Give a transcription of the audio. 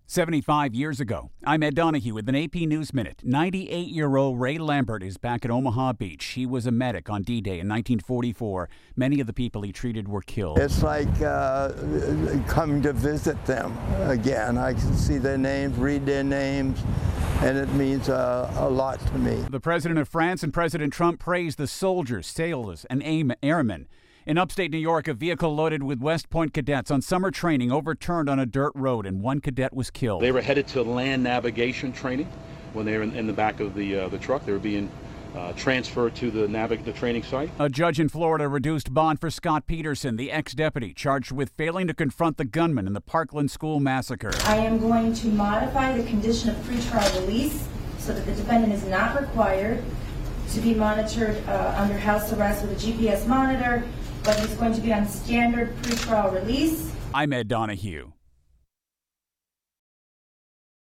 75 years ago, I'm Ed Donahue with an AP News Minute. 98-year-old Ray Lambert is back at Omaha Beach. He was a medic on D-Day in 1944. Many of the people he treated were killed. It's like coming to visit them again. I can see their names, read their names, and it means a lot to me. The President of France and President Trump praised the soldiers, sailors, and airmen. In upstate New York, a vehicle loaded with West Point cadets on summer training overturned on a dirt road, and one cadet was killed. They were headed to land navigation training. When they were in the back of the truck, they were being transferred to the training site. A judge in Florida reduced bond for Scott Peterson, the ex-deputy, charged with failing to confront the gunman in the Parkland school massacre. I am going to modify the condition of pretrial release so that the defendant is not required to be monitored under house arrest with a GPS monitor, but he's going to be on standard pretrial release. I'm Ed Donahue.